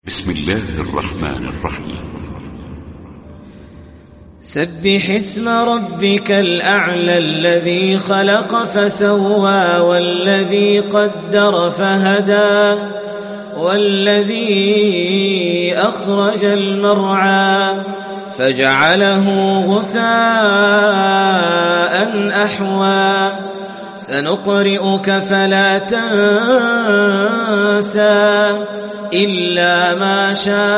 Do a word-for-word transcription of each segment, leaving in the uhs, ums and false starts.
بسم الله الرحمن الرحيم. سبح اسم ربك الأعلى الذي خلق فسوى والذي قدر فهدى والذي أخرج المرعى فجعله غثاء أحوى سنقرئك فلا تنسى إلا ما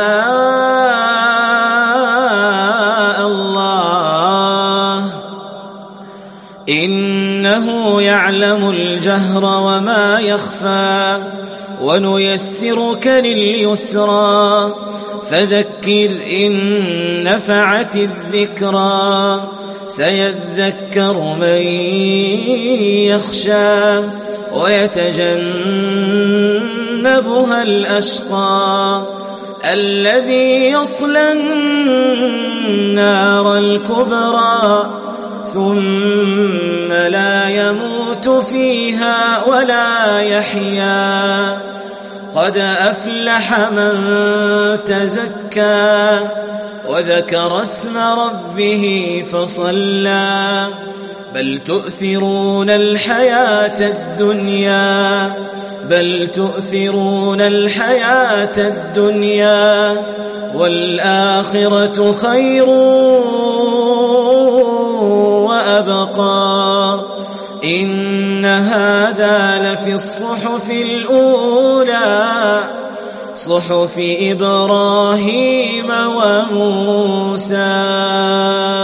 شاء الله إنه يعلم الجهر وما يخفى ونيسرك لليسرى فذكر إن نفعت الذكرى سيذكر من يخشى ويتجنبها الأشقى الذي يصلى النار الكبرى ثم لا يموت فيها ولا يحيا قد أفلح من تزكى وذكر اسم ربه فصلى بل تؤثرون الحياة الدنيا بل تؤثرون الحياة الدنيا والآخرة خير وأبقى إن هذا لفي الصحف الأولى صحف إبراهيم وموسى.